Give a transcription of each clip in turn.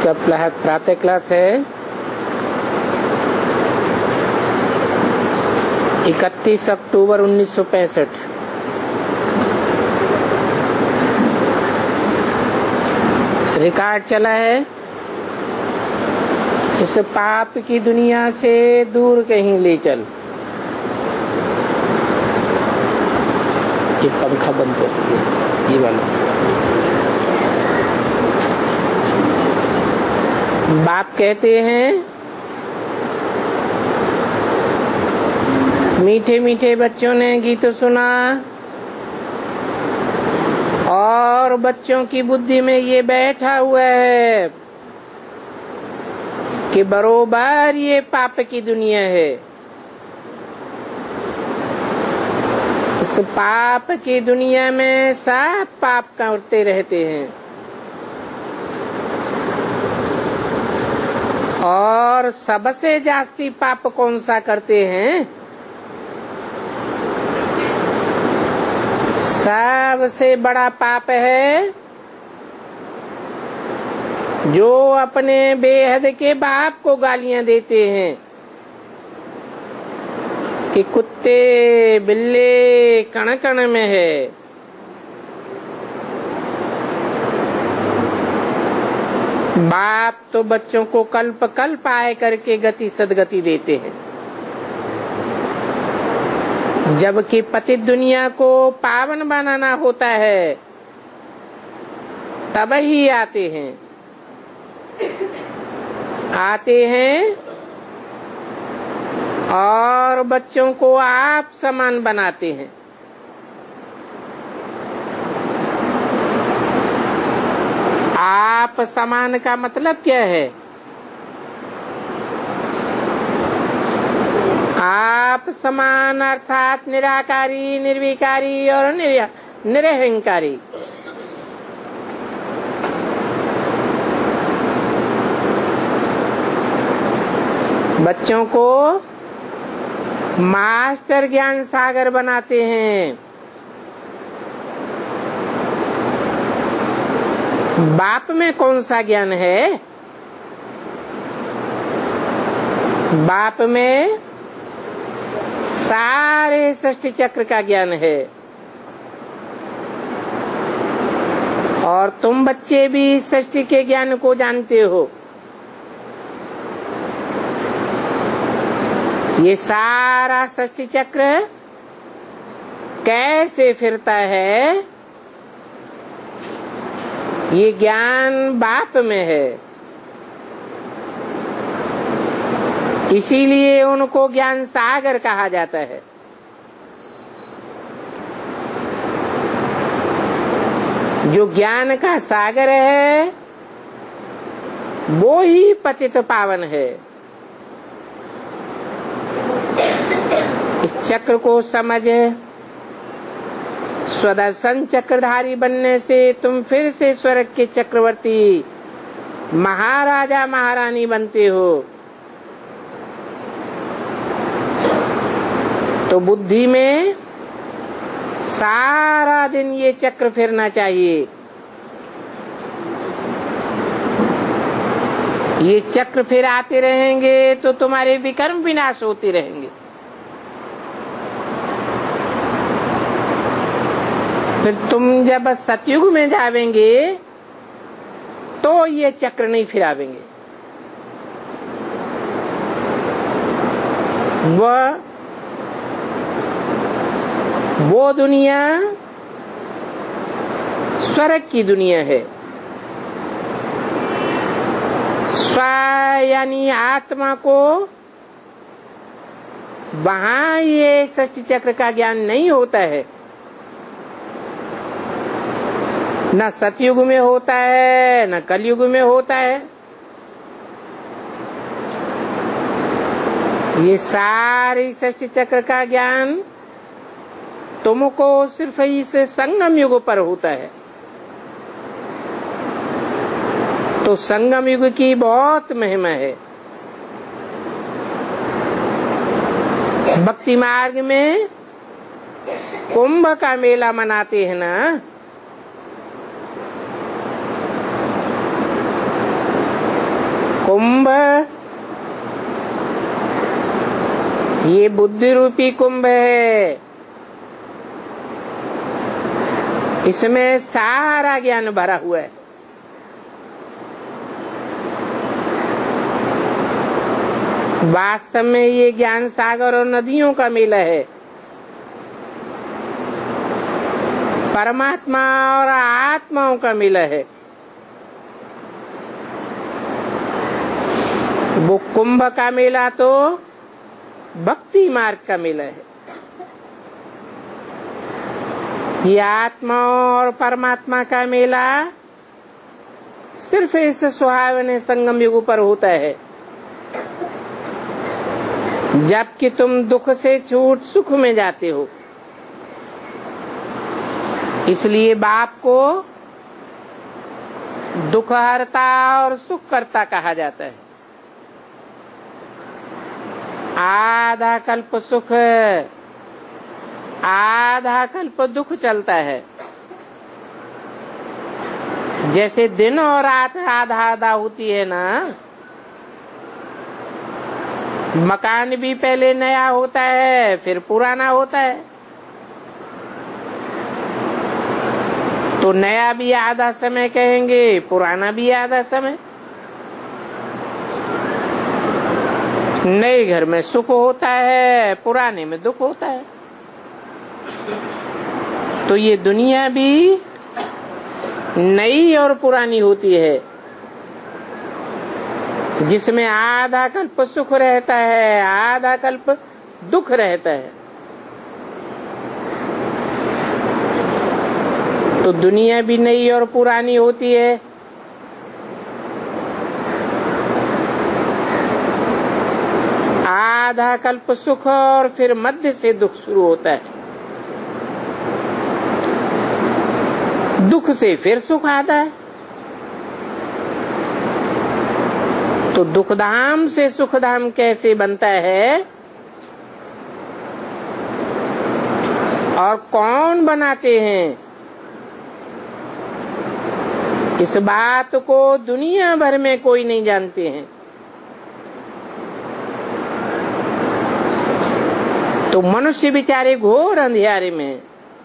इसका प्रातः क्लास है 31 अक्टूबर 1965। रिकॉर्ड चला है इस पाप की दुनिया से दूर कहीं ले चल। ये पंखा बंद कर दिया, ये वाला। बाप कहते हैं मीठे मीठे बच्चों ने गीत सुना और बच्चों की बुद्धि में ये बैठा हुआ है कि बरोबर ये पाप की दुनिया है। इस पाप की दुनिया में सब पाप करते रहते हैं और सबसे जास्ती पाप कौन सा करते हैं? सबसे बड़ा पाप है जो अपने बेहद के बाप को गालियां देते हैं कि कुत्ते बिल्ले कण कण में है। बाप तो बच्चों को कल्प कल्प आए करके गति सदगति देते हैं, जबकि पतित दुनिया को पावन बनाना होता है तब ही आते हैं और बच्चों को आप समान बनाते हैं। आप समान का मतलब क्या है? आप समान अर्थात निराकारी, निर्विकारी और निरहंकारी। बच्चों को मास्टर ज्ञान सागर बनाते हैं। बाप में कौन सा ज्ञान है? बाप में सारे सृष्टि चक्र का ज्ञान है और तुम बच्चे भी सृष्टि के ज्ञान को जानते हो। ये सारा सृष्टि चक्र कैसे फिरता है, ये ज्ञान बाप में है। इसीलिए उनको ज्ञान सागर कहा जाता है। जो ज्ञान का सागर है वो ही पतित पावन है। इस चक्र को समझ स्वदर्शन चक्रधारी बनने से तुम फिर से स्वर्ग के चक्रवर्ती महाराजा महारानी बनते हो। तो बुद्धि में सारा दिन ये चक्र फिरना चाहिए। ये चक्र फिर आते रहेंगे तो तुम्हारे विकर्म विनाश होते रहेंगे। फिर तुम जब सतयुग में जावेंगे तो ये चक्र नहीं फिरावेंगे। वो दुनिया स्वर्ग की दुनिया है। स्व यानी आत्मा को वहां ये सृष्टि चक्र का ज्ञान नहीं होता है। न सतयुग में होता है न कलयुग में होता है। ये सारी सृष्टि चक्र का ज्ञान तुमको सिर्फ इस संगम युग पर होता है। तो संगम युग की बहुत महिमा है। भक्ति मार्ग में कुंभ का मेला मनाते हैं ना, ये बुद्धि रूपी कुंभ है, इसमें सारा ज्ञान भरा हुआ है। वास्तव में ये ज्ञान सागर और नदियों का मेला है। परमात्मा और आत्माओं का मेला है। वो कुंभ का मेला तो भक्ति मार्ग का मेला है। ये आत्मा और परमात्मा का मेला सिर्फ इस सुहावने संगम युग पर होता है, जबकि तुम दुख से छूट सुख में जाते हो। इसलिए बाप को दुख हरता और सुख करता कहा जाता है। आधा कल्प सुख, आधा कल्प दुख चलता है। जैसे दिन और रात आधा आधा होती है ना, मकान भी पहले नया होता है फिर पुराना होता है, तो नया भी आधा समय कहेंगे, पुराना भी आधा समय। नए घर में सुख होता है, पुराने में दुख होता है। तो ये दुनिया भी नई और पुरानी होती है, जिसमें आधा कल्प सुख रहता है, आधा कल्प दुख रहता है। तो दुनिया भी नई और पुरानी होती है। आधा कल्प सुख और फिर मध्य से दुख शुरू होता है। दुख से फिर सुख आता है। तो दुखधाम से सुखधाम कैसे बनता है और कौन बनाते हैं, इस बात को दुनिया भर में कोई नहीं जानते हैं। तो मनुष्य बेचारे घोर अंधियारे में।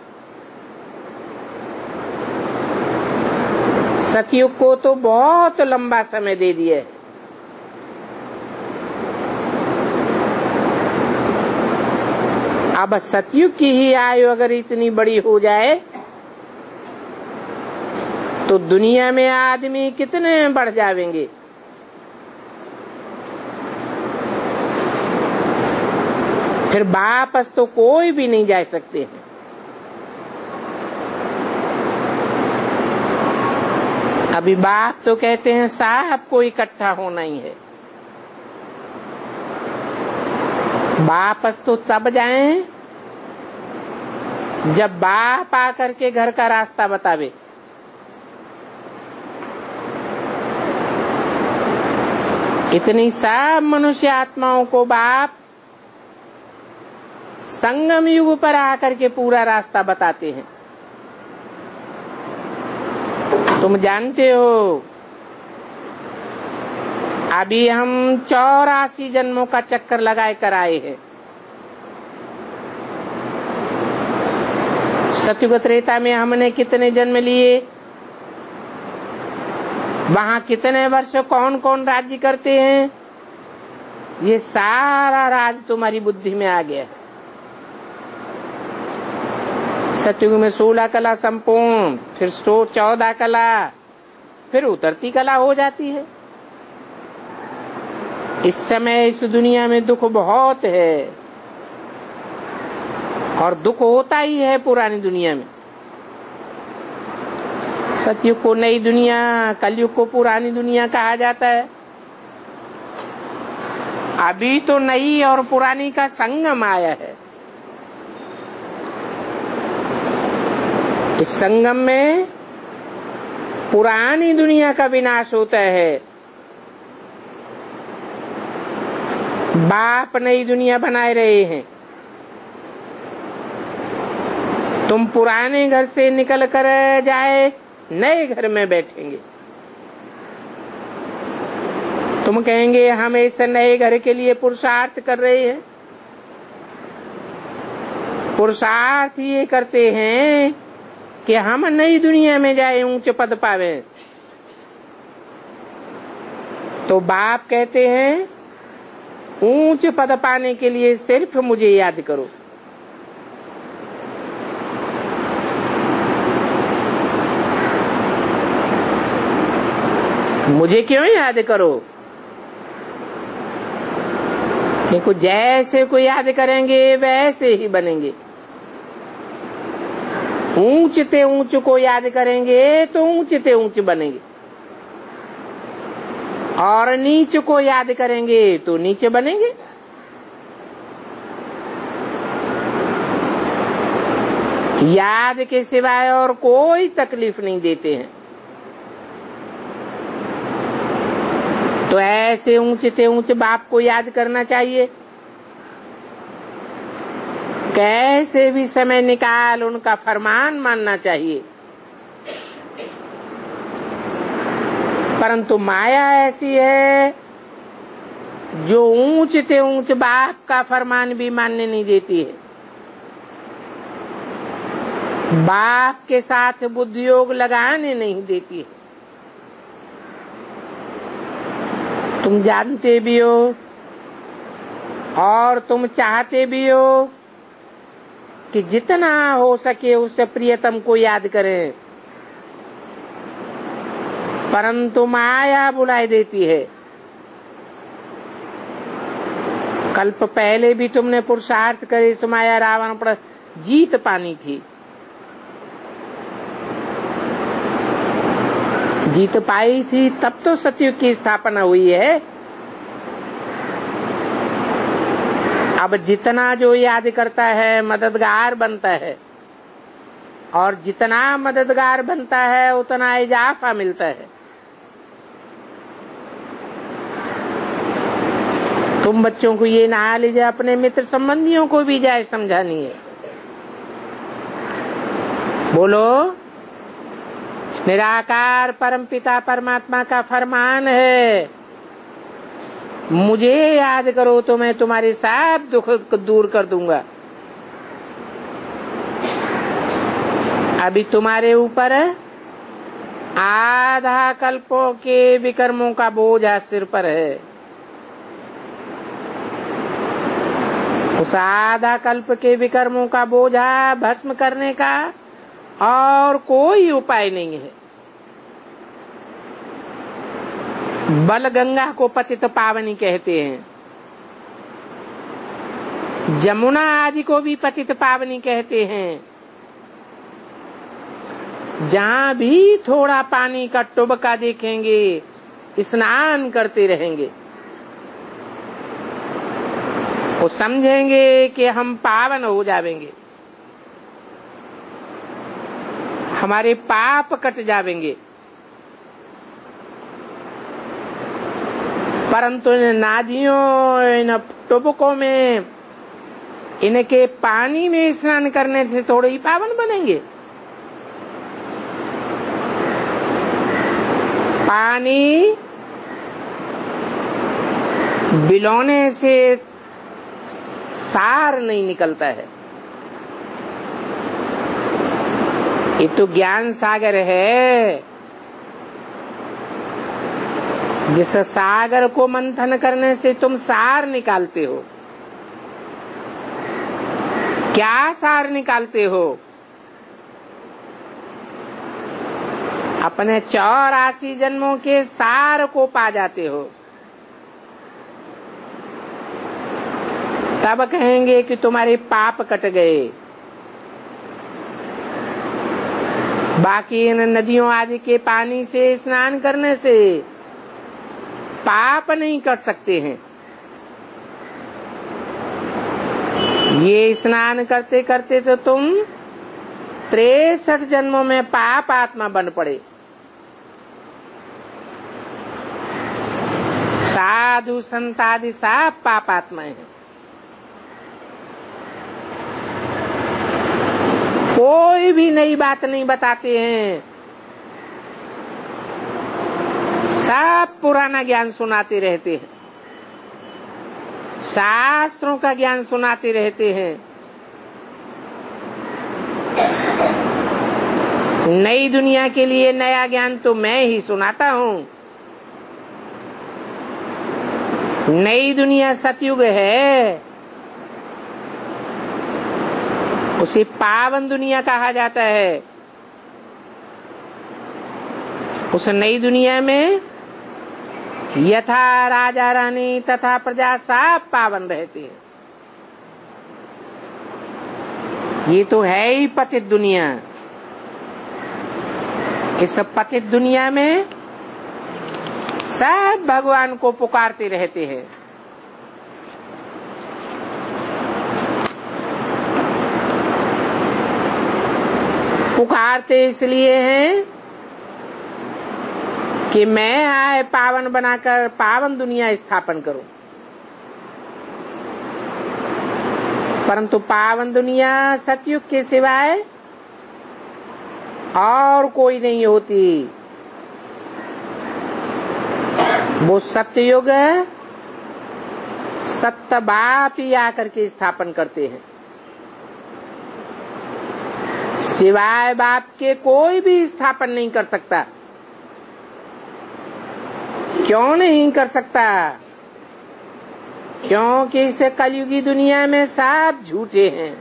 सतयुग को तो बहुत लंबा समय दे दिया है। अब सतयुग की ही आयु अगर इतनी बड़ी हो जाए तो दुनिया में आदमी कितने बढ़ जाएंगे। फिर वापस तो कोई भी नहीं जा सकते हैं। अभी बाप तो कहते हैं साहब को इकट्ठा होना ही है। वापस तो तब जाएं जब बाप आकर के घर का रास्ता बतावे। इतनी सब मनुष्य आत्माओं को बाप संगम युग पर आकर के पूरा रास्ता बताते हैं। तुम जानते हो अभी हम 84 जन्मों का चक्कर लगाए कर आए हैं। सतयुग त्रेता में हमने कितने जन्म लिए, वहां कितने वर्ष कौन कौन राज्य करते हैं, ये सारा राज तुम्हारी बुद्धि में आ गया है। सतयुग में 16 कला संपूर्ण, फिर 14 कला, फिर उतरती कला हो जाती है। इस समय इस दुनिया में दुख बहुत है और दुख होता ही है पुरानी दुनिया में। सतयुग को नई दुनिया, कलयुग को पुरानी दुनिया कहा जाता है। अभी तो नई और पुरानी का संगम आया है। इस संगम में पुरानी दुनिया का विनाश होता है। बाप नई दुनिया बनाए रहे हैं। तुम पुराने घर से निकल कर जाए नए घर में बैठेंगे। तुम कहेंगे हम इस नए घर के लिए पुरुषार्थ कर रहे हैं। पुरुषार्थ ये करते हैं कि हम नई दुनिया में जाए, ऊंच पद पावे। तो बाप कहते हैं ऊंच पद पाने के लिए सिर्फ मुझे याद करो। मुझे क्यों याद करो? क्योंकि जैसे को याद करेंगे वैसे ही बनेंगे। ऊंचते ऊंच को याद करेंगे तो ऊंचते ऊंच बनेंगे, और नीच को याद करेंगे तो नीचे बनेंगे। याद के सिवाय और कोई तकलीफ नहीं देते हैं। तो ऐसे ऊंचते ऊंच बाप को याद करना चाहिए। कैसे भी समय निकाल उनका फरमान मानना चाहिए। परंतु माया ऐसी है जो ऊंचते ऊंच बाप का फरमान भी मानने नहीं देती है। बाप के साथ बुद्धि योग लगाने नहीं देती है। तुम जानते भी हो और तुम चाहते भी हो कि जितना हो सके उससे प्रियतम को याद करें, परंतु माया बुलाई देती है। कल्प पहले भी तुमने पुरुषार्थ करे इस माया रावण पर जीत पानी थी। जीत पाई थी तब तो सतयुग की स्थापना हुई है। अब जितना जो याद करता है मददगार बनता है, और जितना मददगार बनता है उतना इजाफा मिलता है। तुम बच्चों को ये ना लीजिए, अपने मित्र संबंधियों को भी जाए समझानी है। बोलो, निराकार परमपिता परमात्मा का फरमान है, मुझे याद करो तो मैं तुम्हारे सब दुख को दूर कर दूंगा। अभी तुम्हारे ऊपर आधा कल्पों के विकर्मों का बोझ सिर पर है। उस आधा कल्प के विकर्मों का बोझा भस्म करने का और कोई उपाय नहीं है। बल गंगा को पतित पावनी कहते हैं, जमुना आदि को भी पतित पावनी कहते हैं। जहाँ भी थोड़ा पानी का टुबका देखेंगे स्नान करते रहेंगे। वो समझेंगे कि हम पावन हो जाएंगे, हमारे पाप कट जाएंगे। परंतु इन नादियों इन टुबकों में इनके पानी में स्नान करने से थोड़े ही पावन बनेंगे। पानी बिलोने से सार नहीं निकलता है। ये तो ज्ञान सागर है। जिस सागर को मंथन करने से तुम सार निकालते हो, क्या सार निकालते हो? अपने 84 जन्मों के सार को पा जाते हो। तब कहेंगे कि तुम्हारे पाप कट गए। बाकी इन नदियों आदि के पानी से स्नान करने से पाप नहीं कट सकते हैं। ये स्नान करते करते तो तुम 63 जन्मों में पाप आत्मा बन पड़े। साधु संत आदि सब पाप आत्माएं हैं। कोई भी नई बात नहीं बताते हैं, सब पुराना ज्ञान सुनाते रहते हैं, शास्त्रों का ज्ञान सुनाते रहते हैं। नई दुनिया के लिए नया ज्ञान तो मैं ही सुनाता हूँ। नई दुनिया सतयुग है, उसे पावन दुनिया कहा जाता है। उस नई दुनिया में यथा राजा रानी तथा प्रजा सब पावन रहते हैं। ये तो है ही पतित दुनिया। इस पतित दुनिया में सब भगवान को पुकारते रहते हैं। पुकारते इसलिए हैं कि मैं आए पावन बनाकर पावन दुनिया स्थापन करूं। परंतु पावन दुनिया सतयुग के सिवाय और कोई नहीं होती। वो सत्ययुग सत्य बाप ही आकर के स्थापन करते हैं। सिवाय बाप के कोई भी स्थापन नहीं कर सकता। क्यों नहीं कर सकता? क्योंकि इस कलयुगी दुनिया में सब झूठे हैं।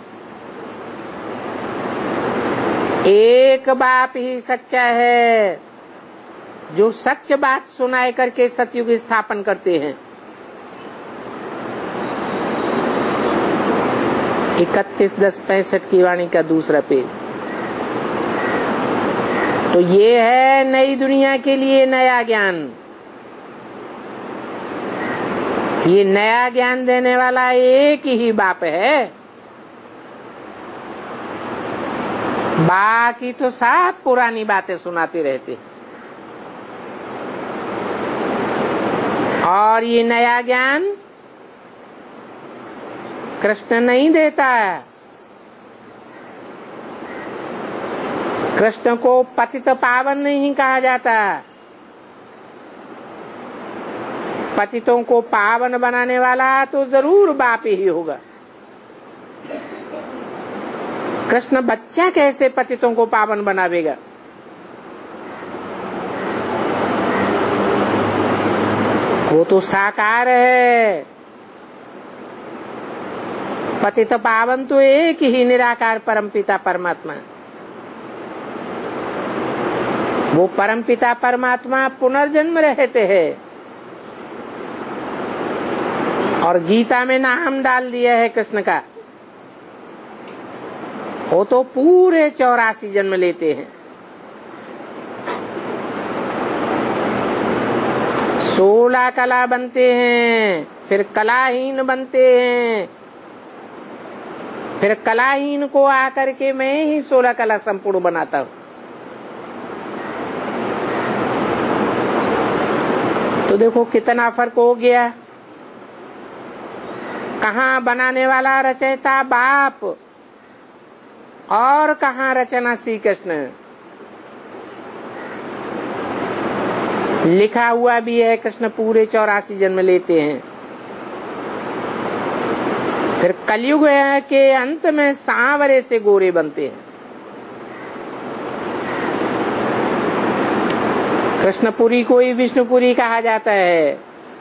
एक बाप ही सच्चा है, जो सच बात सुनाए करके सतयुग स्थापन करते हैं। 31/10/65 की वाणी का दूसरा पेज। तो ये है नई दुनिया के लिए नया ज्ञान। ये नया ज्ञान देने वाला एक ही बाप है। बाकी तो सब पुरानी बातें सुनाते रहते हैं। और ये नया ज्ञान कृष्ण नहीं देता है। कृष्ण को पतित पावन नहीं कहा जाता। पतितों को पावन बनाने वाला तो जरूर बाप ही होगा। कृष्ण बच्चा कैसे पतितों को पावन बनावेगा? वो तो साकार है। पतित पावन तो एक ही निराकार परमपिता परमात्मा। वो परमपिता परमात्मा पुनर्जन्म रहते हैं और गीता में नाम डाल दिया है कृष्ण का। वो तो पूरे 84 जन्म लेते हैं। 16 कला बनते हैं, फिर कलाहीन बनते हैं, फिर कलाहीन को आकर के मैं ही 16 कला संपूर्ण बनाता हूं। तो देखो कितना फर्क हो गया। कहाँ बनाने वाला रचयिता बाप और कहाँ रचना श्री कृष्ण। लिखा हुआ भी है कृष्ण पूरे 84 जन्म लेते हैं। फिर कलयुग के अंत में सांवरे से गोरे बनते हैं। कृष्णपुरी को ही विष्णुपुरी कहा जाता है।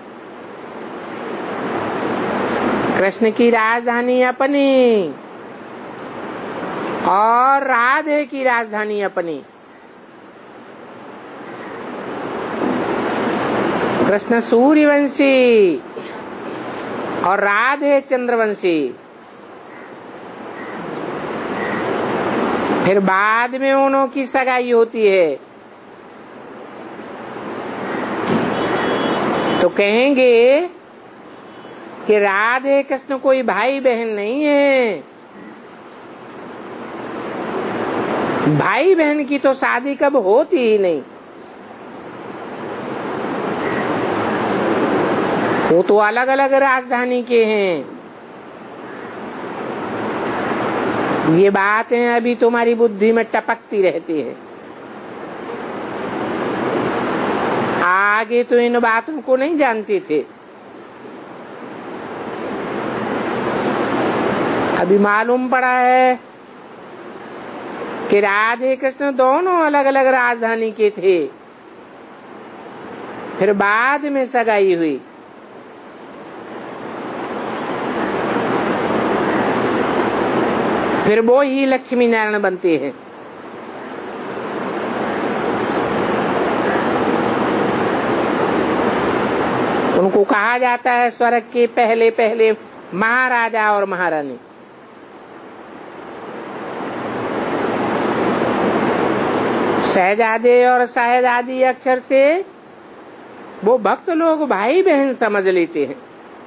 कृष्ण की राजधानी अपनी और राधे की राजधानी अपनी। कृष्ण सूर्यवंशी और राधे चंद्रवंशी। फिर बाद में उन्हों की सगाई होती है तो कहेंगे कि राधे कृष्ण कोई भाई बहन नहीं है। भाई बहन की तो शादी कब होती ही नहीं। वो तो अलग अलग राजधानी के हैं। ये बातें अभी तुम्हारी बुद्धि में टपकती रहती है। आगे तो इन बातों को नहीं जानते थे। अभी मालूम पड़ा है कि राधे कृष्ण दोनों अलग अलग राजधानी के थे, फिर बाद में सगाई हुई। फिर वो ही लक्ष्मी नारायण बनते हैं। उनको कहा जाता है स्वर्ग के पहले पहले महाराजा और महारानी। शहजादे और शहजादी अक्षर से वो भक्त लोग भाई बहन समझ लेते हैं।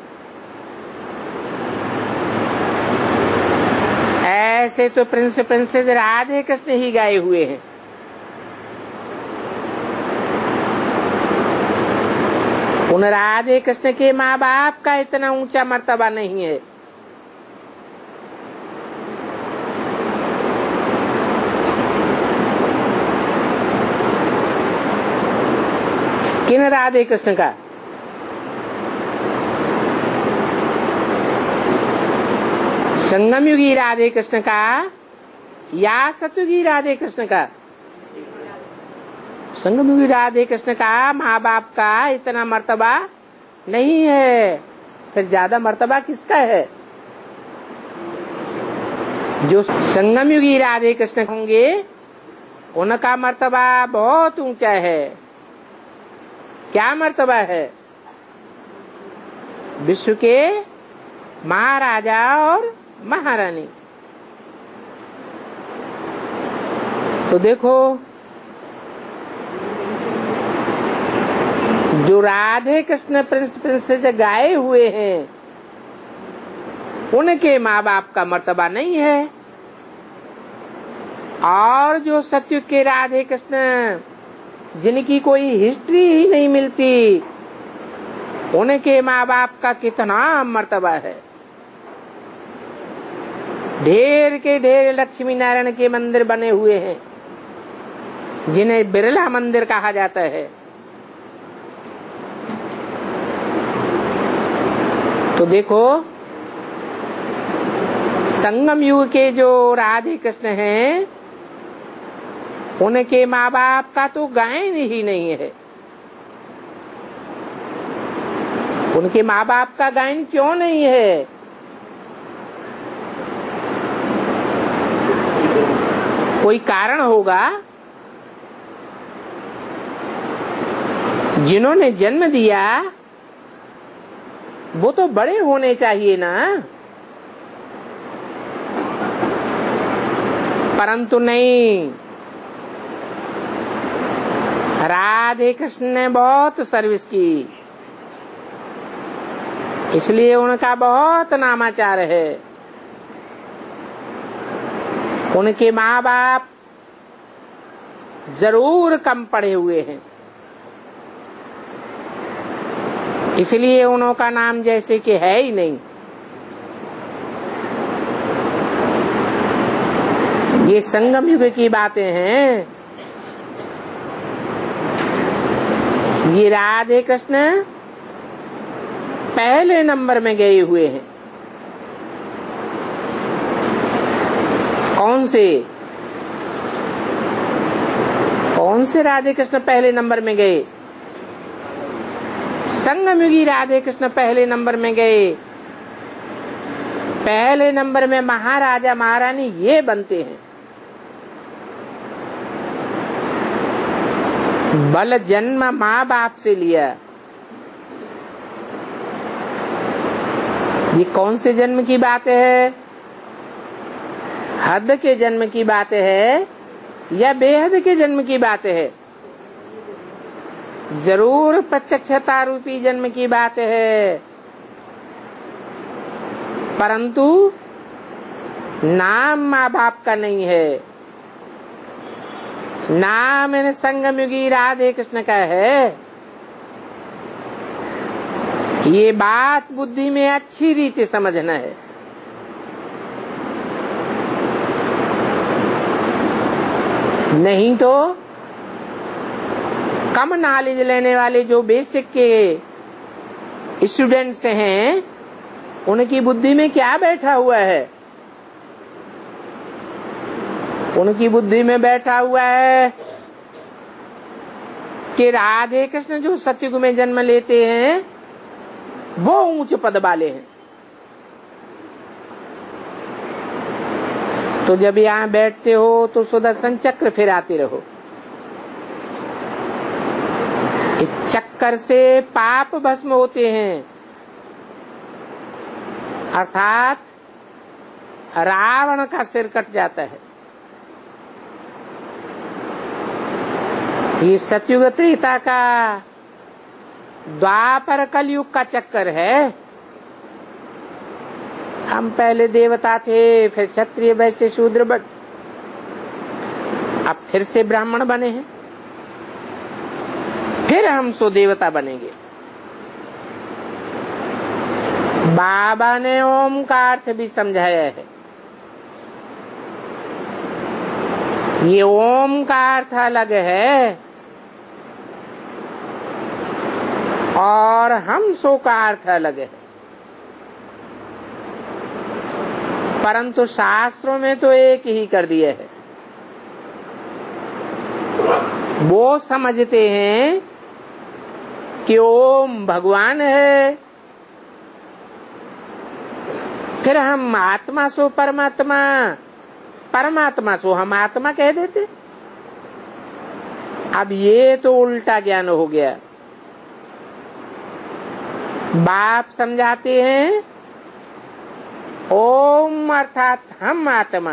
ऐसे तो प्रिंस प्रिंसेस राधे कृष्ण ही गाए हुए हैं। उन राधे कृष्ण के माँ बाप का इतना ऊंचा मर्तबा नहीं है। किन राधे कृष्ण का? संगम युगी राधे कृष्ण का या सतयुगी राधे कृष्ण का? संगम युगी राधे कृष्ण का माँ बाप का इतना मर्तबा नहीं है, फिर ज्यादा मर्तबा किसका है? जो संगम युगी राधे कृष्ण होंगे उनका मर्तबा बहुत ऊंचा है। क्या मर्तबा है? विश्व के महाराजा और महारानी। तो देखो, जो राधे कृष्ण प्रिंस प्रिंसेस गाए हुए हैं उनके माँ बाप का मर्तबा नहीं है, और जो सतयुग के राधे कृष्ण जिनकी कोई हिस्ट्री ही नहीं मिलती उनके माँ बाप का कितना मर्तबा है। ढेर के ढेर लक्ष्मी नारायण के मंदिर बने हुए हैं जिन्हें बिरला मंदिर कहा जाता है। तो देखो, संगम युग के जो राधे कृष्ण हैं उनके माँ बाप का तो गायन ही नहीं है। उनके माँ बाप का गायन क्यों नहीं है? कोई कारण होगा। जिन्होंने जन्म दिया वो तो बड़े होने चाहिए ना, परंतु नहीं। राधे कृष्ण ने बहुत सर्विस की, इसलिए उनका बहुत नामाचार है। उनके माँ बाप जरूर कम पढ़े हुए हैं, इसलिए उनका नाम जैसे कि है ही नहीं। ये संगम युग की बातें हैं। ये राधे कृष्ण पहले नंबर में गए हुए हैं। कौन से राधे कृष्ण पहले नंबर में गए? संगम युगी राधे कृष्ण पहले नंबर में गए। पहले नंबर में महाराजा महारानी ये बनते हैं। बल जन्म माँ बाप से लिया। ये कौन से जन्म की बात है? हद के जन्म की बात है या बेहद के जन्म की बात है? जरूर प्रत्यक्षता रूपी जन्म की बात है, परंतु नाम माँ बाप का नहीं है। नाम इन संगम युगी राधे कृष्ण का है। ये बात बुद्धि में अच्छी रीति समझना है। नहीं तो कम नॉलेज लेने वाले जो बेसिक के स्टूडेंट्स हैं उनकी बुद्धि में क्या बैठा हुआ है? उनकी बुद्धि में बैठा हुआ है कि राधे कृष्ण जो सतयुग में जन्म लेते हैं वो ऊंच पद वाले हैं। तो जब यहां बैठते हो तो सुदर्शन चक्र फिराते रहो। इस चक्कर से पाप भस्म होते हैं, अर्थात रावण का सिर कट जाता है। ये सतयुग त्रेता का द्वापर कलयुग का चक्कर है। हम पहले देवता थे, फिर क्षत्रिय वैश्य शूद्र बन, अब फिर से ब्राह्मण बने हैं, फिर हम सो देवता बनेंगे। बाबा ने ओम का अर्थ भी समझाया है। ये ओम का अर्थ अलग है और हम सो का अर्थ अलग है, परंतु शास्त्रों में तो एक ही कर दिया है। वो समझते हैं कि ओम भगवान है, फिर हम आत्मा सो परमात्मा, परमात्मा सो हम आत्मा कह देते। अब ये तो उल्टा ज्ञान हो गया। बाप समझाते हैं ओम अर्थात हम आत्मा,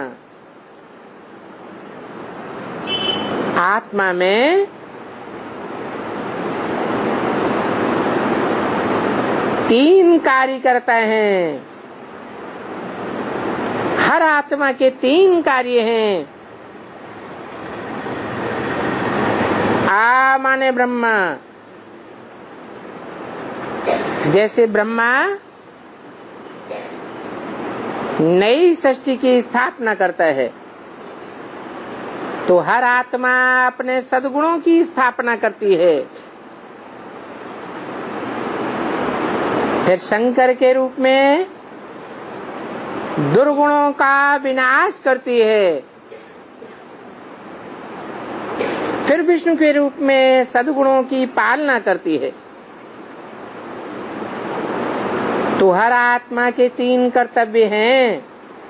आत्मा में तीन कार्य करता है। हर आत्मा के तीन कार्य हैं। आ माने ब्रह्मा, जैसे ब्रह्मा नई सृष्टि की स्थापना करता है, तो हर आत्मा अपने सद्गुणों की स्थापना करती है। फिर शंकर के रूप में दुर्गुणों का विनाश करती है, फिर विष्णु के रूप में सद्गुणों की पालना करती है। तो हर आत्मा के तीन कर्तव्य हैं।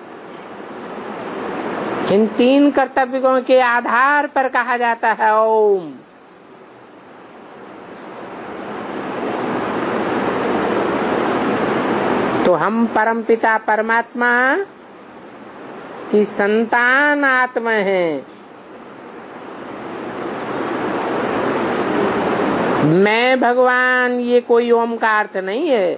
इन तीन कर्तव्यों के आधार पर कहा जाता है ओम। तो हम परमपिता परमात्मा की संतान आत्मा हैं। मैं भगवान, ये कोई ओम का अर्थ नहीं है।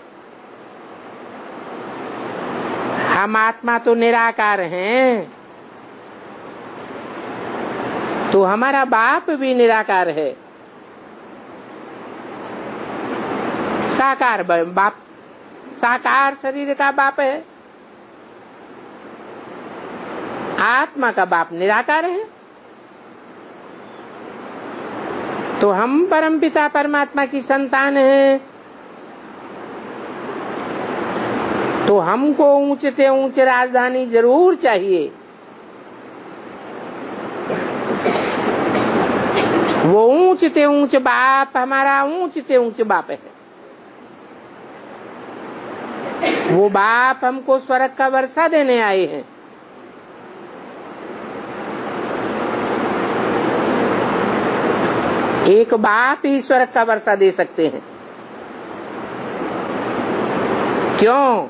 हम आत्मा तो निराकार हैं, तो हमारा बाप भी निराकार है। साकार बाप, साकार शरीर का बाप है, आत्मा का बाप निराकार है। तो हम परमपिता परमात्मा की संतान हैं, तो हमको ऊंचते ऊंच राजधानी जरूर चाहिए। वो ऊंचते ऊंच बाप हमारा ऊंचते ऊंच बाप है। वो बाप हमको स्वर्ग का वर्षा देने आए हैं। एक बाप ही स्वर्ग का वर्षा दे सकते हैं। क्यों?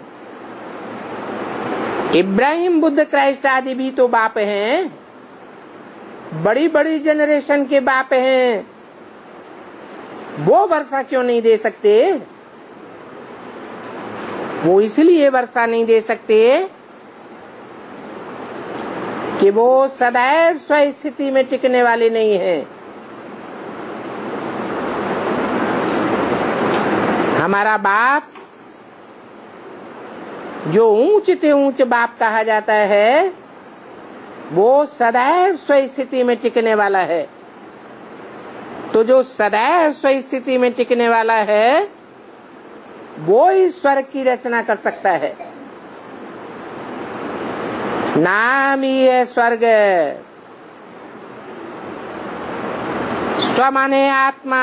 इब्राहिम, बुद्ध, क्राइस्ट आदि भी तो बाप हैं, बड़ी बड़ी जनरेशन के बाप हैं। वो वर्षा क्यों नहीं दे सकते? वो इसलिए वर्षा नहीं दे सकते कि वो सदैव स्वस्थिति में टिकने वाले नहीं हैं। हमारा बाप जो ऊंचते ऊंच बाप कहा जाता है, वो सदैव स्वस्थिति में टिकने वाला है। तो जो सदैव स्वस्थिति में टिकने वाला है, वो ही स्वर्ग की रचना कर सकता है। नाम ही है स्वर्ग। स्व माने आत्मा,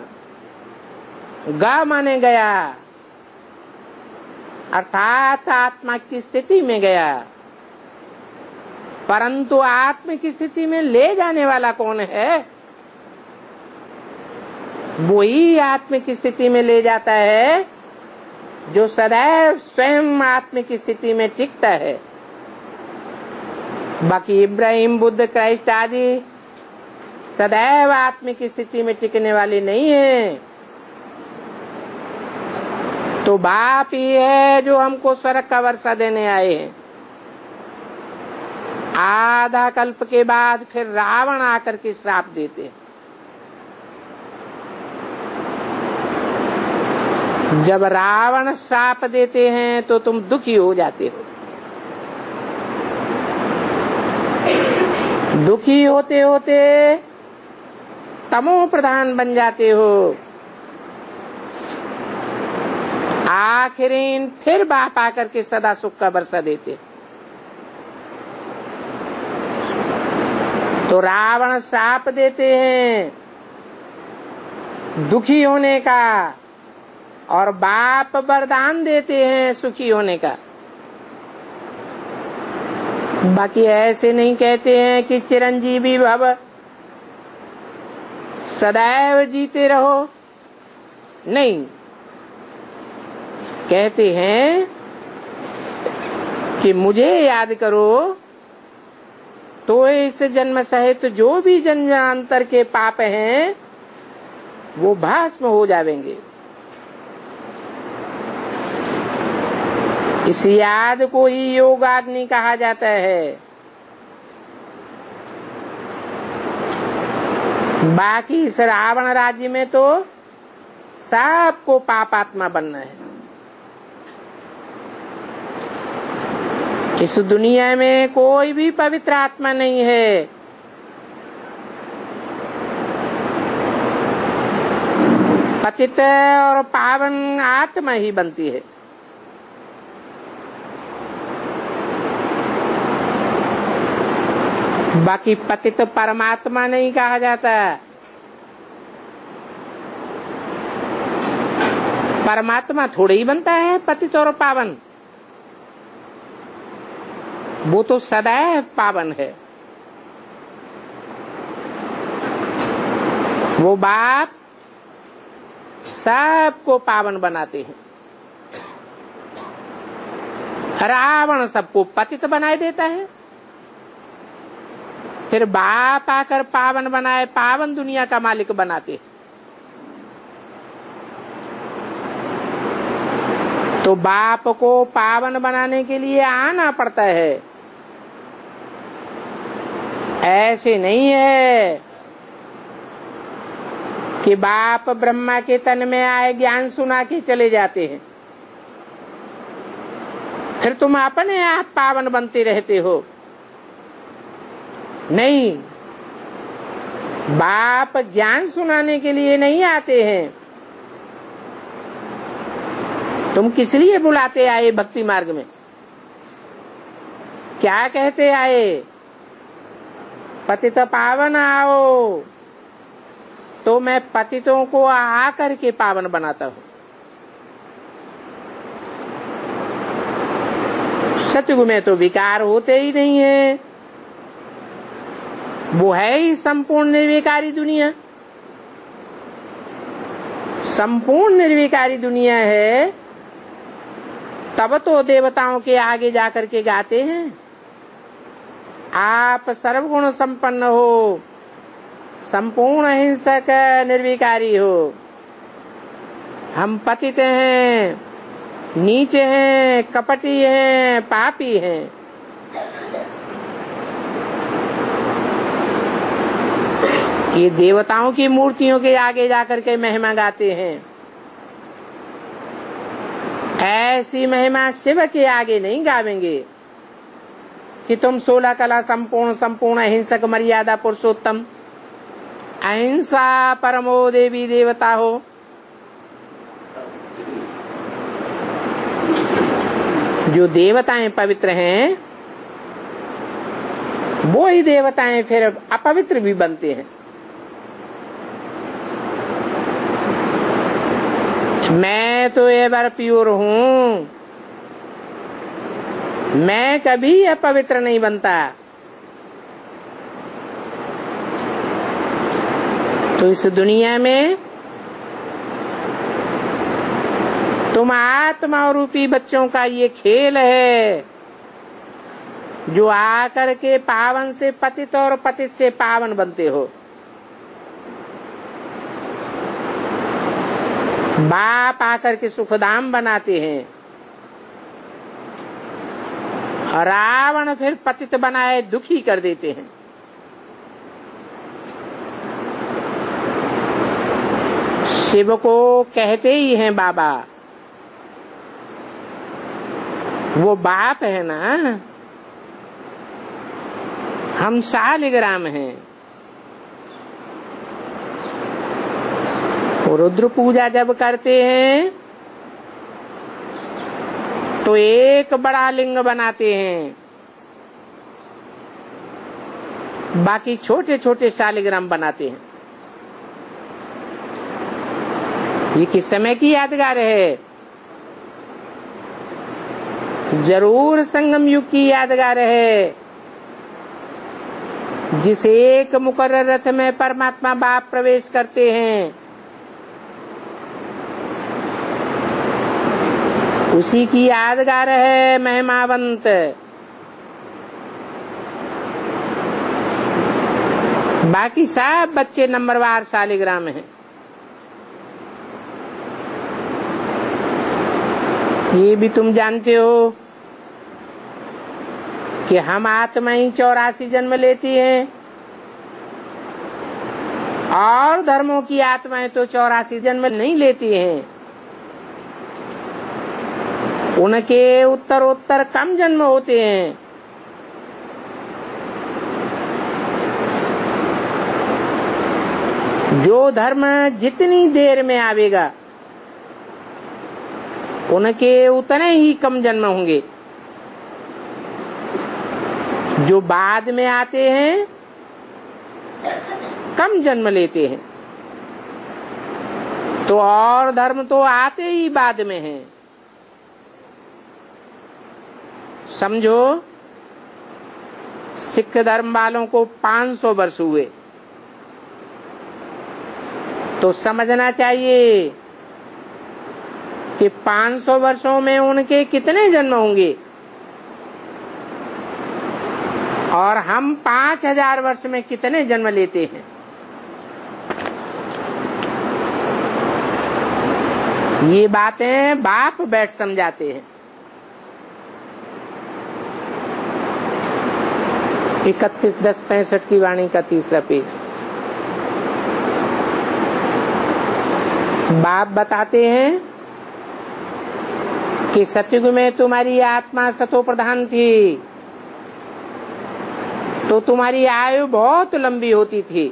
ग माने गया, अर्थात आत्मा की स्थिति में गया। परंतु आत्मा की स्थिति में ले जाने वाला कौन है? वही आत्मा की स्थिति में ले जाता है जो सदैव स्वयं आत्मा की स्थिति में टिकता है। बाकी इब्राहिम, बुद्ध, क्राइस्ट आदि सदैव आत्मा की स्थिति में टिकने वाले नहीं है। तो बाप ही है जो हमको स्वर्ग का वर्षा देने आए हैं। आधा कल्प के बाद फिर रावण आकर के श्राप देते हैं। जब रावण श्राप देते हैं तो तुम दुखी हो जाते हो। दुखी होते होते तमो प्रधान बन जाते हो। आखिरीन फिर बाप आकर के सदा सुख का वर्षा देते। तो रावण शाप देते हैं दुखी होने का और बाप वरदान देते हैं सुखी होने का। बाकी ऐसे नहीं कहते हैं कि चिरंजीवी भव, सदैव जीते रहो। नहीं, कहते हैं कि मुझे याद करो तो इस जन्म सहित जो भी जन्मांतर के पाप हैं वो भस्म हो जाएंगे। इस याद को ही योगाग्नि कहा जाता है। बाकी इस रावण राज्य में तो सबको पापात्मा बनना है। इस दुनिया में कोई भी पवित्र आत्मा नहीं है। पतित और पावन आत्मा ही बनती है। बाकी पतित परमात्मा नहीं कहा जाता। परमात्मा थोड़े ही बनता है पतित और पावन, वो तो सदैव पावन है। वो बाप सबको पावन बनाते हैं। रावण सबको पतित बनाए देता है, फिर बाप आकर पावन बनाए, पावन दुनिया का मालिक बनाते हैं। तो बाप को पावन बनाने के लिए आना पड़ता है। ऐसे नहीं है कि बाप ब्रह्मा के तन में आए, ज्ञान सुना के चले जाते हैं, फिर तुम अपने आप पावन बनते रहते हो। नहीं, बाप ज्ञान सुनाने के लिए नहीं आते हैं। तुम किस लिए बुलाते आए भक्ति मार्ग में? क्या कहते आए? पतित पावन आओ, तो मैं पतितों को आकर के पावन बनाता हूं। सतयुग में तो विकार होते ही नहीं है। वो है ही संपूर्ण निर्विकारी दुनिया। संपूर्ण निर्विकारी दुनिया है, तब तो देवताओं के आगे जाकर के गाते हैं आप सर्वगुण संपन्न हो, संपूर्ण हिंसक निर्विकारी हो। हम पतित हैं, नीचे हैं, कपटी हैं, पापी हैं। ये देवताओं की मूर्तियों के आगे जाकर के महिमा गाते हैं। ऐसी महिमा शिव के आगे नहीं गावेंगे कि तुम 16 कला संपूर्ण, संपूर्ण अहिंसक, मर्यादा पुरुषोत्तम, अहिंसा परमो देवी देवता हो। जो देवताएं पवित्र हैं वो ही देवताएं फिर अपवित्र भी बनते हैं। मैं तो एवर प्योर हूँ, मैं कभी अपवित्र नहीं बनता। तो इस दुनिया में तुम आत्मा रूपी बच्चों का ये खेल है, जो आकर के पावन से पतित और पतित से पावन बनते हो। बाप आकर के सुखधाम बनाते हैं, रावण फिर पतित बनाए दुखी कर देते हैं। शिव को कहते ही हैं बाबा, वो बाप है ना, हम शालिग्राम हैं। रुद्र पूजा जब करते हैं तो एक बड़ा लिंग बनाते हैं, बाकी छोटे छोटे शालिग्राम बनाते हैं। ये किस समय की यादगार है? जरूर संगम युग की यादगार है, जिस एक मुकर्रर रथ में परमात्मा बाप प्रवेश करते हैं, उसी की यादगार है महिमावंत। बाकी सब बच्चे नंबरवार शालिग्राम हैं। ये भी तुम जानते हो कि हम आत्मा ही 84 जन्म लेती हैं, और धर्मों की आत्माएं तो 84 जन्म नहीं लेती हैं। उनके उत्तरोत्तर कम जन्म होते हैं। जो धर्म जितनी देर में आवेगा, उनके उतने ही कम जन्म होंगे। जो बाद में आते हैं कम जन्म लेते हैं। तो और धर्म तो आते ही बाद में हैं। समझो, सिख धर्म वालों को 500 वर्ष हुए, तो समझना चाहिए कि 500 वर्षों में उनके कितने जन्म होंगे, और हम 5000 वर्ष में कितने जन्म लेते हैं। ये बातें बाप बैठ समझाते हैं। 31/10/65 की वाणी का 3रा पेज। बाप बताते हैं कि सतयुग में तुम्हारी आत्मा सतो प्रधान थी, तो तुम्हारी आयु बहुत लंबी होती थी।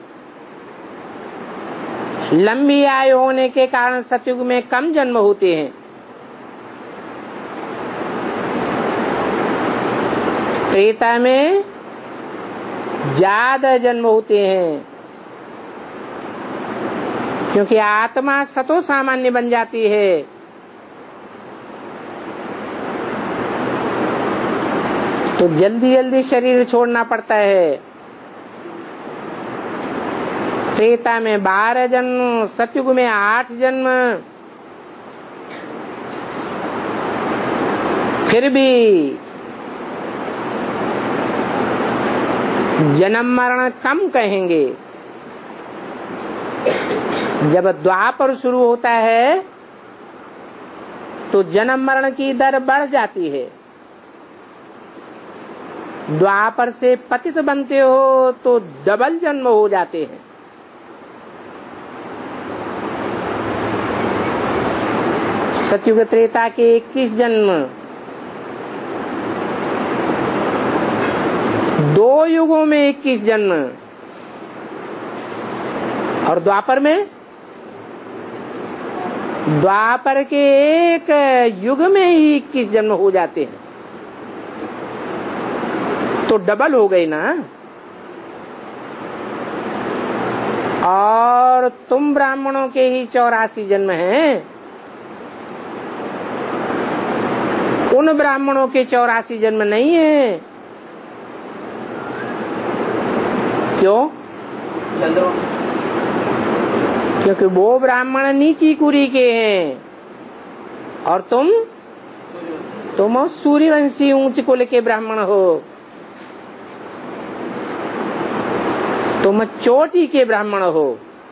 लंबी आयु होने के कारण सतयुग में कम जन्म होते हैं। त्रेता में ज्यादा जन्म होते हैं, क्योंकि आत्मा सतो सामान्य बन जाती है। तो जल्दी जल्दी शरीर छोड़ना पड़ता है। त्रेता में 12 जन्म, सतयुग में 8 जन्म। फिर भी जन्म मरण कम कहेंगे। जब द्वापर शुरू होता है तो जन्म मरण की दर बढ़ जाती है। द्वापर से पतित बनते हो तो डबल जन्म हो जाते हैं। सतयुग त्रेता के 21 जन्म, 2 युगों में 21 जन्म, और द्वापर में, द्वापर के एक युग में ही 21 जन्म हो जाते हैं। तो डबल हो गई ना। और तुम ब्राह्मणों के ही 84 जन्म हैं, उन ब्राह्मणों के 84 जन्म नहीं है। क्यों? क्योंकि वो ब्राह्मण नीची कुरी के हैं और तुम सूर्यवंशी ऊंच कुल के ब्राह्मण हो। तुम चोटी के ब्राह्मण हो।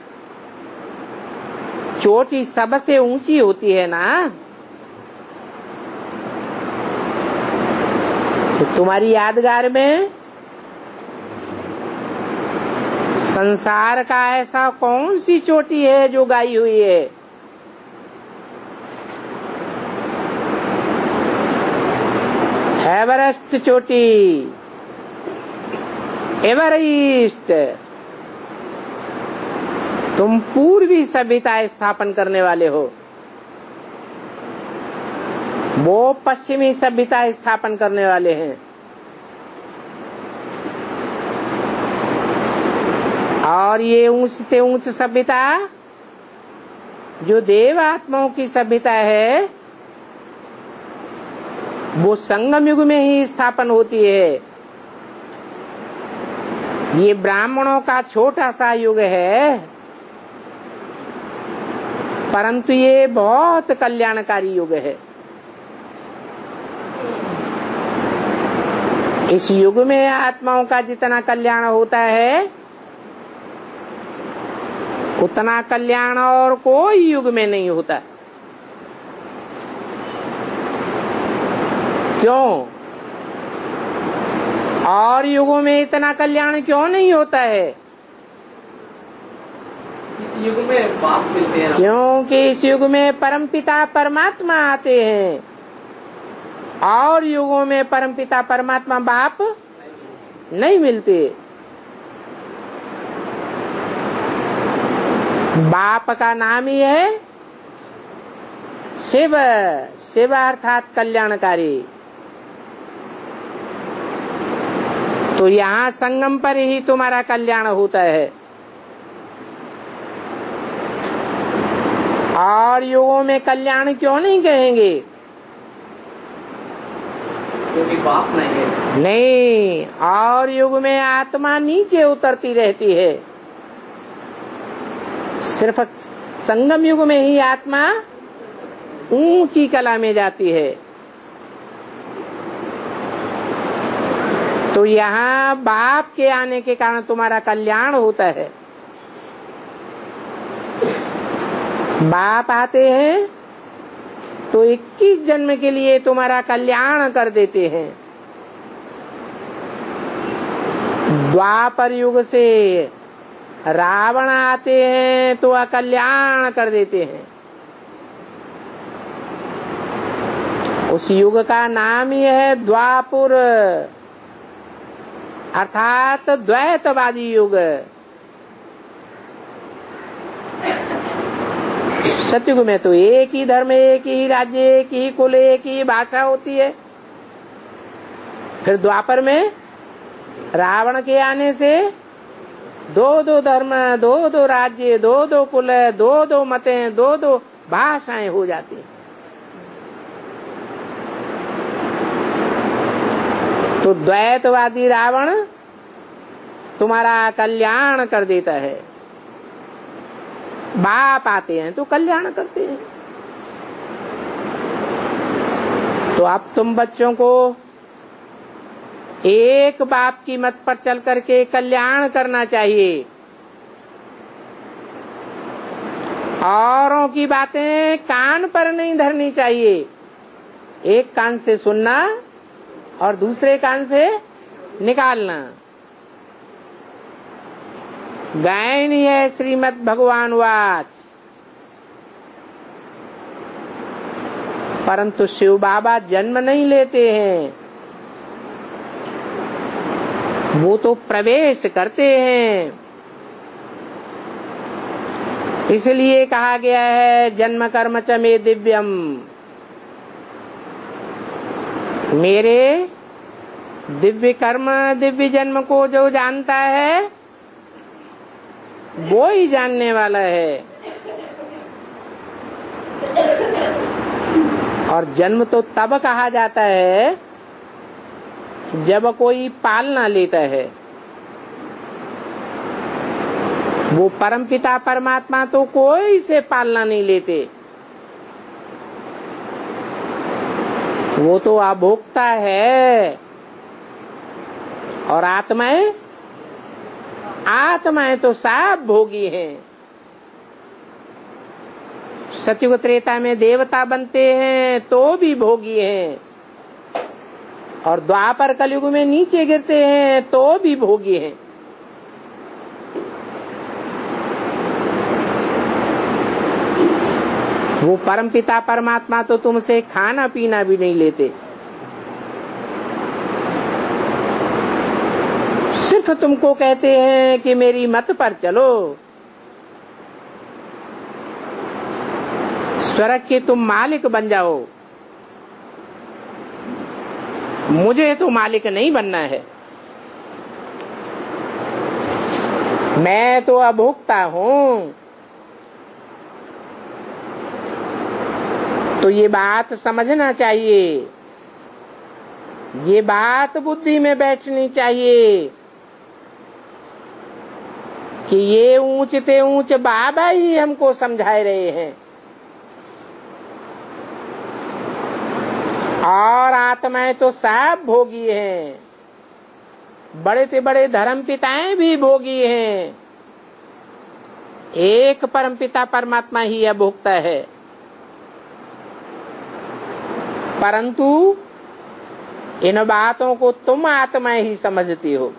चोटी सबसे ऊंची होती है ना, तो तुम्हारी यादगार में संसार का ऐसा कौन सी चोटी है जो गाई हुई है? एवरेस्ट चोटी, एवरेस्ट। तुम पूर्वी सभ्यता स्थापन करने वाले हो, वो पश्चिमी सभ्यता स्थापन करने वाले हैं। और ये ऊंच से ऊंच सभ्यता जो देव आत्माओं की सभ्यता है, वो संगम युग में ही स्थापन होती है। ये ब्राह्मणों का छोटा सा युग है, परंतु ये बहुत कल्याणकारी युग है। इस युग में आत्माओं का जितना कल्याण होता है, उतना कल्याण और कोई युग में नहीं होता। क्यों? और युगों में इतना कल्याण क्यों नहीं होता है? इस युग में बाप मिलते हैं। क्योंकि इस युग में परमपिता परमात्मा आते हैं, और युगों में परमपिता परमात्मा बाप नहीं मिलते। बाप का नाम ही है शिव। शिव अर्थात कल्याणकारी। तो यहाँ संगम पर ही तुम्हारा कल्याण होता है। और युगों में कल्याण क्यों नहीं कहेंगे? क्योंकि बाप नहीं है। नहीं, और युग में आत्मा नीचे उतरती रहती है। सिर्फ संगम युग में ही आत्मा ऊंची कला में जाती है। तो यहाँ बाप के आने के कारण तुम्हारा कल्याण होता है। बाप आते हैं तो 21 जन्म के लिए तुम्हारा कल्याण कर देते हैं। द्वापर युग से रावण आते हैं तो अकल्याण कर देते हैं। उस युग का नाम ही है द्वापुर, अर्थात द्वैतवादी युग। सतयुग में तो एक ही धर्म, एक ही राज्य, एक ही कुल, एक ही भाषा होती है। फिर द्वापर में रावण के आने से दो धर्म, दो राज्य, दो कुल, दो मतें, दो भाषाएं हो जाती हैं। तो द्वैतवादी रावण तुम्हारा कल्याण कर देता है। बाप आते हैं तो कल्याण करते हैं। तो अब तुम बच्चों को एक बाप की मत पर चल करके कल्याण करना चाहिए। औरों की बातें कान पर नहीं धरनी चाहिए। एक कान से सुनना और दूसरे कान से निकालना। गायन है श्रीमद् भगवान वाच। परंतु शिव बाबा जन्म नहीं लेते हैं, वो तो प्रवेश करते हैं। इसलिए कहा गया है जन्म कर्म च मे दिव्यम। मेरे दिव्य कर्म, दिव्य जन्म को जो जानता है वो ही जानने वाला है। और जन्म तो तब कहा जाता है जब कोई पालना लेता है। वो परमपिता परमात्मा तो कोई से पालना नहीं लेते, वो तो अभोक्ता है। और आत्माएं तो सब भोगी हैं। सतयुग त्रेता में देवता बनते हैं तो भी भोगी हैं, और द्वापर कलयुग में नीचे गिरते हैं तो भी भोगी हैं। वो परमपिता परमात्मा तो तुमसे खाना पीना भी नहीं लेते, सिर्फ तुमको कहते हैं कि मेरी मत पर चलो, स्वर्ग के तुम मालिक बन जाओ। मुझे तो मालिक नहीं बनना है, मैं तो अभोक्ता हूँ। तो ये बात समझना चाहिए, ये बात बुद्धि में बैठनी चाहिए कि ये ऊंचते ऊंच बाबा ही हमको समझाए रहे हैं, और आत्माएं तो सब भोगी हैं। बड़े से बड़े धर्म पिताएं भी भोगी हैं, एक परमपिता परमात्मा ही अभोक्ता है। परंतु इन बातों को तुम आत्माएं ही समझती हो।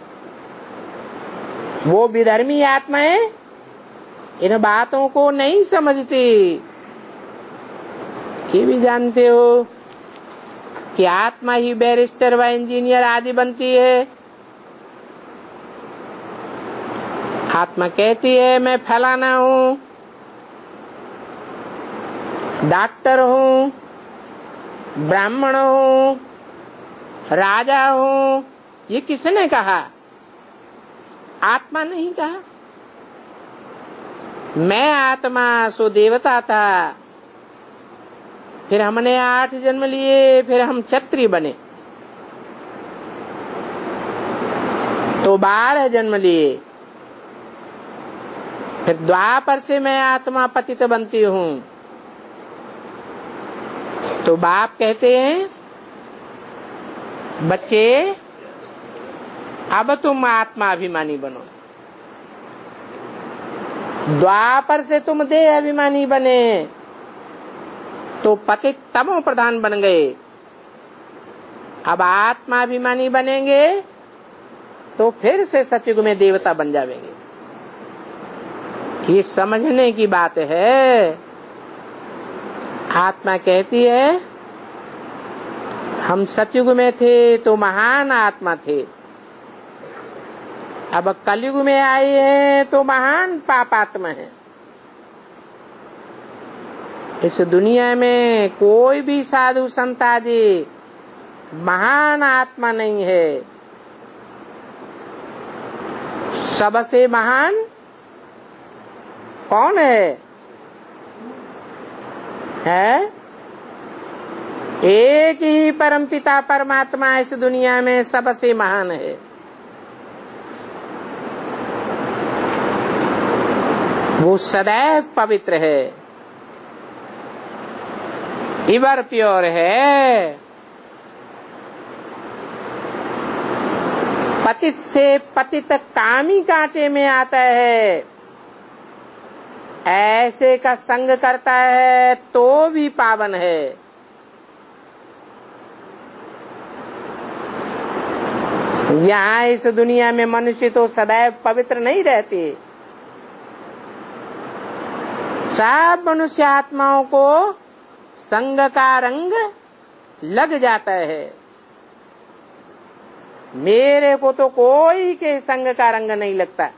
वो विधर्मी आत्माएं इन बातों को नहीं समझती। ये भी जानते हो कि आत्मा ही बैरिस्टर व इंजीनियर आदि बनती है। आत्मा कहती है मैं फलाना हूँ, डॉक्टर हूँ, ब्राह्मण हूँ, राजा हूँ। ये किसने कहा? आत्मा नहीं कहा। मैं आत्मा सो देवता था, फिर हमने 8 जन्म लिए, फिर हम क्षत्रिय बने, तो 12 जन्म लिए, फिर द्वापर से मैं आत्मा पतित बनती हूँ। तो बाप कहते हैं बच्चे अब तुम आत्मा अभिमानी बनो। द्वापर से तुम देह अभिमानी बने तो पतित तमो प्रधान बन गए, अब आत्मा अभिमानी बनेंगे तो फिर से सतयुग में देवता बन जाएंगे। ये समझने की बात है। आत्मा कहती है हम सतयुग में थे तो महान आत्मा थे, अब कलयुग में आए हैं तो महान पापात्मा है। इस दुनिया में कोई भी साधु संत आदि महान आत्मा नहीं है। सबसे महान कौन है? एक ही परमपिता परमात्मा इस दुनिया में सबसे महान है। वो सदैव पवित्र है, इवर प्योर है। पतित से पतित कामी कांटे में आता है, ऐसे का संग करता है तो भी पावन है। यहाँ इस दुनिया में मनुष्य तो सदैव पवित्र नहीं रहते। सब मनुष्य आत्माओं को संग का रंग लग जाता है। मेरे को तो कोई के संग का रंग नहीं लगता।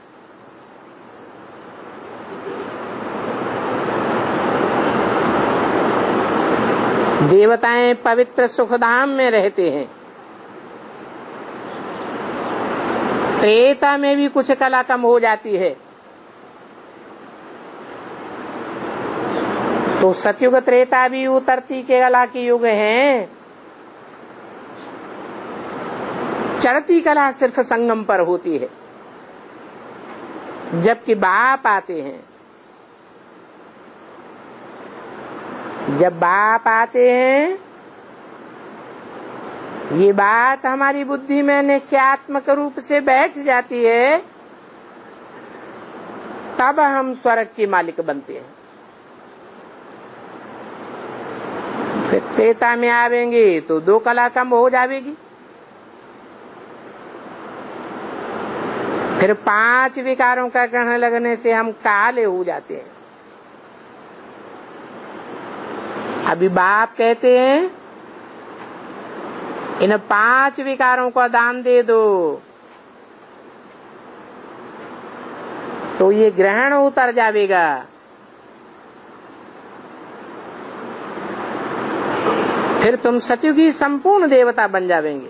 देवताएं पवित्र सुखधाम में रहते हैं। त्रेता में भी कुछ कला कम हो जाती है। तो सतयुग त्रेता भी उतरती के कला के युग हैं। चढ़ती कला सिर्फ संगम पर होती है, जबकि बाप आते हैं। जब बाप आते हैं, ये बात हमारी बुद्धि में निश्चयात्मक रूप से बैठ जाती है, तब हम स्वर्ग के मालिक बनते हैं। फिर त्रेता में आवेंगे तो 2 कला कम हो जाएगी, फिर 5 विकारों का ग्रहण लगने से हम काले हो जाते हैं। अभी बाप कहते हैं इन 5 विकारों का दान दे दो, तो ये ग्रहण उतर जाएगा। फिर तुम सतयुगी संपूर्ण देवता बन जाएंगे।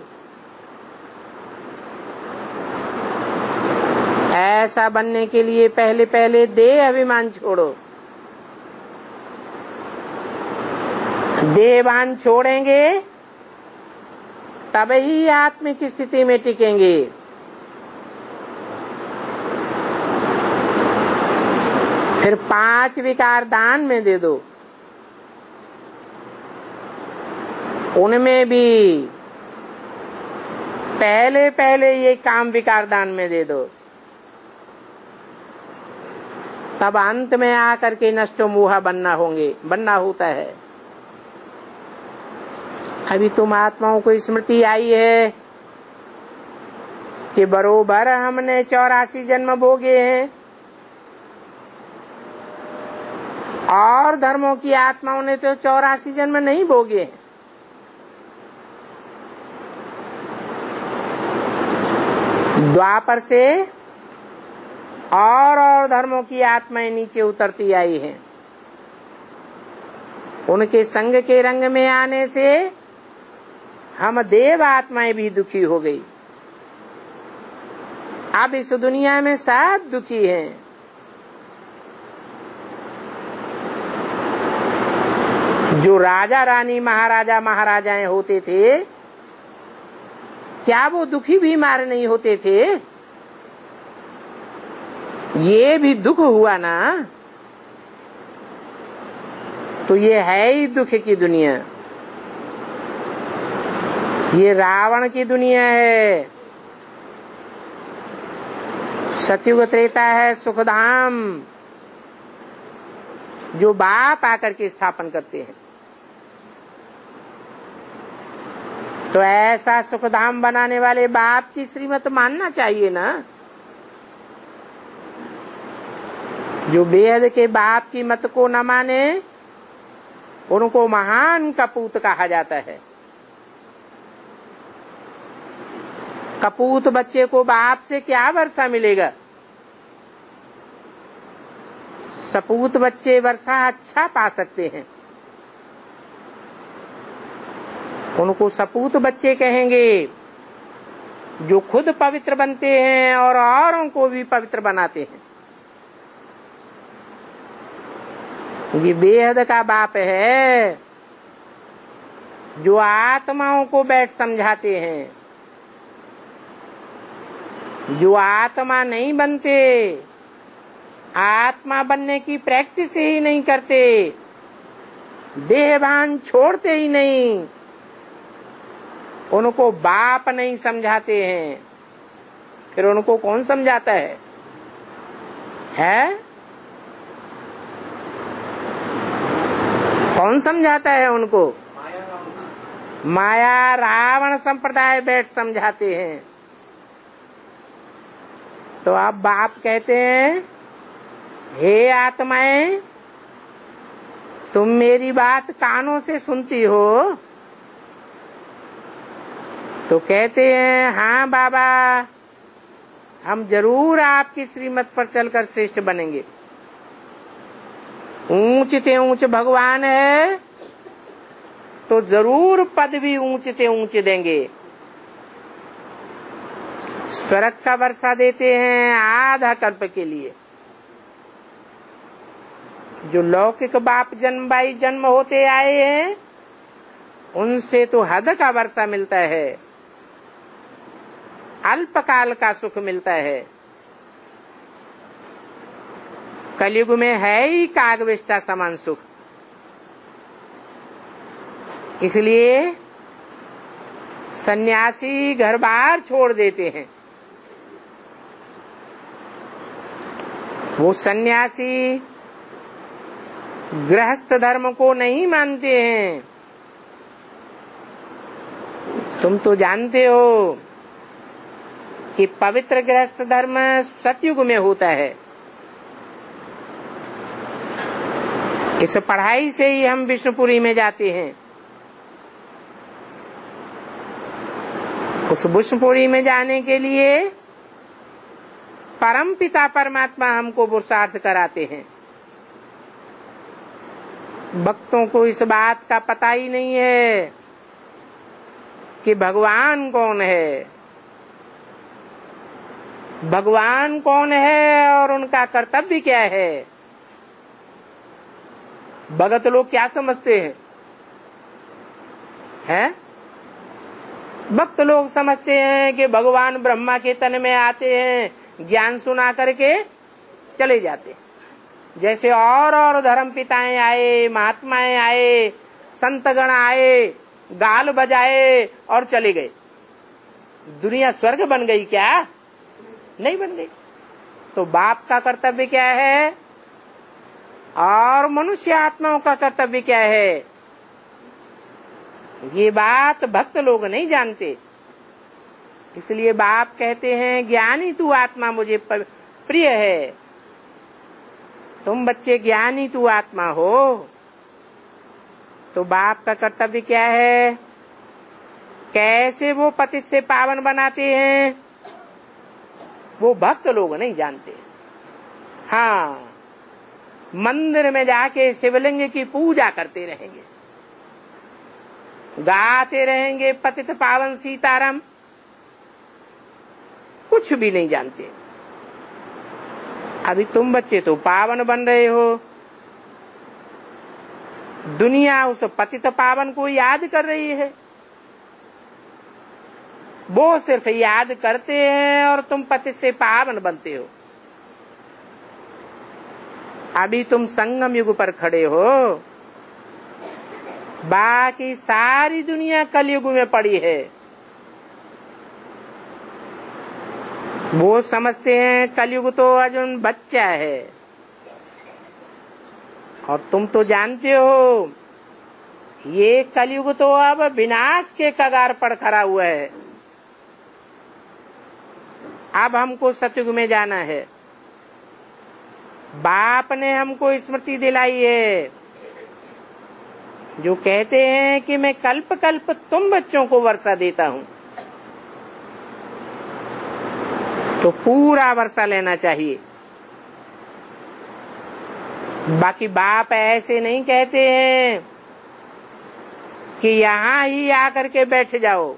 ऐसा बनने के लिए पहले पहले देह अभिमान छोड़ो। देहभान छोड़ेंगे तब ही आत्मिक स्थिति में टिकेंगे। फिर 5 विकार दान में दे दो, उनमें भी पहले पहले ये काम विकार दान में दे दो, तब अंत में आकर के नष्ट मोहा बनना होता है। अभी तुम आत्माओं को स्मृति आई है कि बरोबर हमने 84 जन्म भोगे हैं, और धर्मों की आत्माओं ने तो 84 जन्म नहीं भोगे हैं। द्वापर से और धर्मों की आत्माएं नीचे उतरती आई हैं। उनके संग के रंग में आने से हम देव आत्माएं भी दुखी हो गई। अब इस दुनिया में सब दुखी हैं। जो राजा रानी महाराजा महाराजाएं होते थे, क्या वो दुखी बीमार नहीं होते थे? ये भी दुख हुआ ना, तो ये है ही दुख की दुनिया। ये रावण की दुनिया है। सतयुग त्रेता है सुखधाम, जो बाप आकर के स्थापन करते हैं। तो ऐसा सुखधाम बनाने वाले बाप की श्रीमत मानना चाहिए ना। जो बेहद के बाप की मत को न माने, उनको महान कपूत कहा जाता है। कपूत बच्चे को बाप से क्या वर्षा मिलेगा? सपूत बच्चे वर्षा अच्छा पा सकते हैं। उनको सपूत बच्चे कहेंगे, जो खुद पवित्र बनते हैं और औरों को भी पवित्र बनाते हैं। ये बेहद का बाप है, जो आत्माओं को बैठ समझाते हैं। जो आत्मा नहीं बनते, आत्मा बनने की प्रैक्टिस ही नहीं करते, देहभान छोड़ते ही नहीं, उनको बाप नहीं समझाते हैं। फिर उनको कौन समझाता है? कौन समझाता है उनको? माया रावण संप्रदाय बैठ समझाते हैं। तो अब बाप कहते हैं, हे आत्माएं, तुम मेरी बात कानों से सुनती हो? तो कहते हैं, हाँ बाबा, हम जरूर आपकी श्रीमत पर चलकर श्रेष्ठ बनेंगे। ऊंच ते ऊंच भगवान है, तो जरूर पद भी ऊंच ते ऊंच देंगे। स्वर्ग का वर्षा देते हैं आधा कल्प के लिए। जो लौकिक बाप जन्म बाई जन्म होते आए हैं उनसे तो हद का वर्षा मिलता है, अल्पकाल का सुख मिलता है। कलयुग में है ही कागविष्ठा समान सुख। इसलिए सन्यासी घर बार छोड़ देते हैं। वो सन्यासी गृहस्थ धर्म को नहीं मानते हैं। तुम तो जानते हो कि पवित्र गृहस्थ धर्म सतयुग में होता है। इस पढ़ाई से ही हम विष्णुपुरी में जाते हैं। उस विष्णुपुरी में जाने के लिए परम पिता परमात्मा हमको पुरुषार्थ कराते हैं। भक्तों को इस बात का पता ही नहीं है कि भगवान कौन है, भगवान कौन है और उनका कर्तव्य क्या है। भगत लोग क्या समझते हैं? भक्त लोग समझते हैं कि भगवान ब्रह्मा के तन में आते हैं, ज्ञान सुना करके चले जाते हैं। जैसे और धर्म पिताएं आए, महात्माएं आए, संतगण आए, गाल बजाए और चले गए। दुनिया स्वर्ग बन गई क्या? नहीं बन गई। तो बाप का कर्तव्य क्या है और मनुष्य आत्माओं का कर्तव्य क्या है, ये बात भक्त लोग नहीं जानते। इसलिए बाप कहते हैं ज्ञानी तू आत्मा मुझे प्रिय है। तुम बच्चे ज्ञानी तू आत्मा हो। तो बाप का कर्तव्य क्या है? कैसे वो पतित से पावन बनाते हैं वो भक्त लोग नहीं जानते। हाँ, मंदिर में जाके शिवलिंग की पूजा करते रहेंगे, गाते रहेंगे पतित पावन सीताराम, कुछ भी नहीं जानते। अभी तुम बच्चे तो पावन बन रहे हो। दुनिया उस पतित पावन को याद कर रही है। वो सिर्फ याद करते हैं और तुम पतित से पावन बनते हो। अभी तुम संगम युग पर खड़े हो, बाकी सारी दुनिया कलयुग में पड़ी है। वो समझते हैं कलयुग तो अजून बच्चा है, और तुम तो जानते हो ये कलयुग तो अब विनाश के कगार पर खड़ा हुआ है। अब हमको सतयुग में जाना है। बाप ने हमको स्मृति दिलाई है, जो कहते हैं कि मैं कल्प कल्प तुम बच्चों को वर्षा देता हूँ। तो पूरा वर्षा लेना चाहिए। बाकी बाप ऐसे नहीं कहते हैं कि यहाँ ही आकर के बैठ जाओ।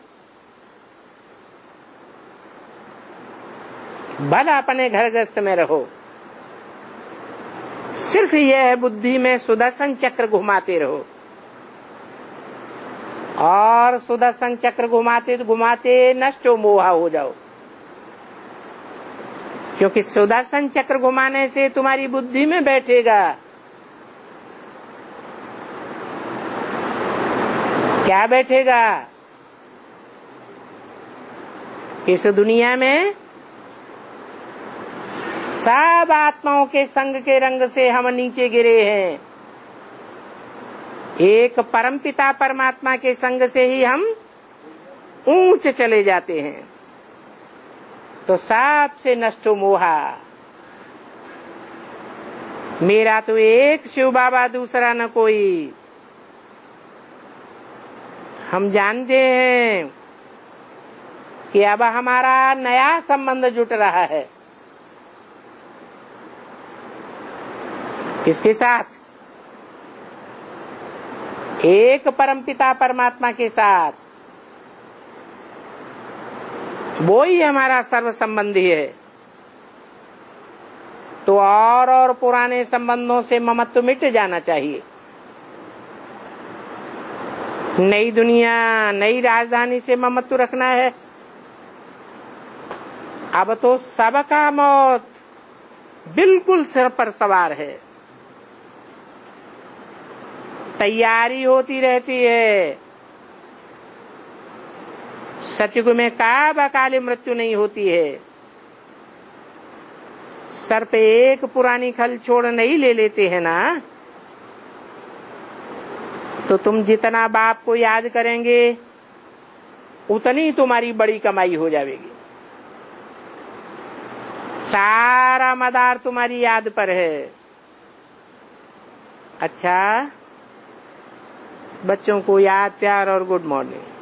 भला अपने घर गृहस्थ में रहो, सिर्फ यह बुद्धि में सुदर्शन चक्र घुमाते रहो। और सुदर्शन चक्र घुमाते घुमाते नष्टो मोहा हो जाओ, क्योंकि सुदर्शन चक्र घुमाने से तुम्हारी बुद्धि में बैठेगा क्या बैठेगा? इस दुनिया में सब आत्माओं के संग के रंग से हम नीचे गिरे हैं। एक परमपिता परमात्मा के संग से ही हम ऊंचे चले जाते हैं। तो सबसे नष्ट मोहा। मेरा तो एक शिव बाबा, दूसरा न कोई। हम जानते हैं कि अब हमारा नया संबंध जुट रहा है। किसके साथ? एक परमपिता परमात्मा के साथ। वो ही हमारा सर्व संबंधी है। तो और पुराने संबंधों से ममत्व मिट जाना चाहिए। नई दुनिया, नई राजधानी से ममत्व रखना है। अब तो सबका मौत बिल्कुल सिर पर सवार है, तैयारी होती रहती है। सतयुग में कब अकाली मृत्यु नहीं होती है। सर पे एक पुरानी खल छोड़ नहीं ले लेते हैं ना, तो तुम जितना बाप को याद करेंगे उतनी तुम्हारी बड़ी कमाई हो जाएगी। सारा मदार तुम्हारी याद पर है। अच्छा, बच्चों को याद, प्यार और गुड मॉर्निंग।